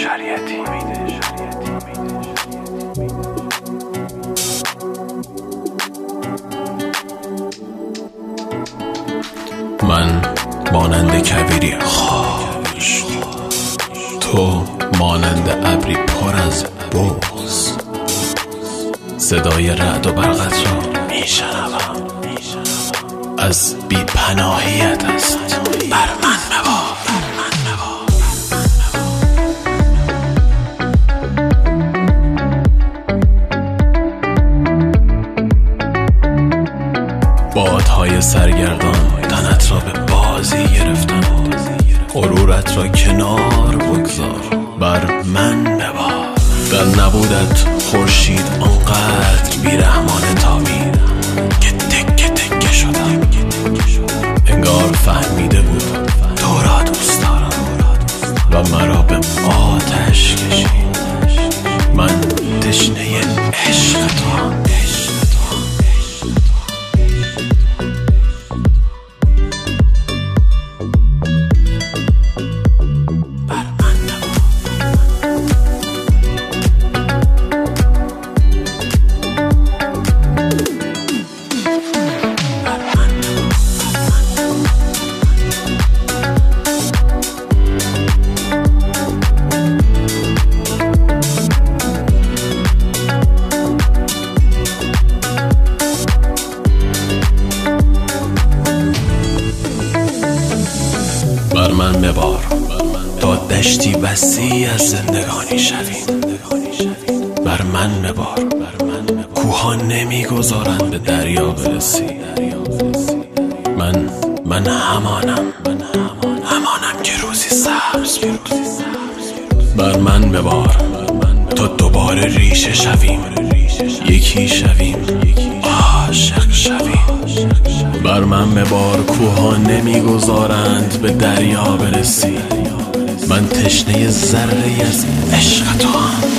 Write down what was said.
شریعتی. من مانند کویری خاموش، تو مانند ابری پر از بغض. صدای رعد و برقت را میشنوم، از بی پناهیت است. بر من مبار، بادهای سرگردان تنت را به بازی گرفتند. غرورت را کنار بگذار، بر من مبار. در نبودت خورشید آنقدر بیرحمانه تابید که تکه تکه شدم. انگار فهمیده بود تو را دوست دارم و مرا به آتش کشید. من تشنه عشق توام. بر من مبار تا دشتی وسیع از زندگانی شویم. بر من مبار، کوها نمیگذارند به دریا برسی. من همانم که روزی سبز بود. بر من مبار تا دوباره ریشه شویم، یکی شویم، عاشق شویم. بر من مبار، کوها نمیگذارند به دریا برسی. من تشنه ذره از عشق توام.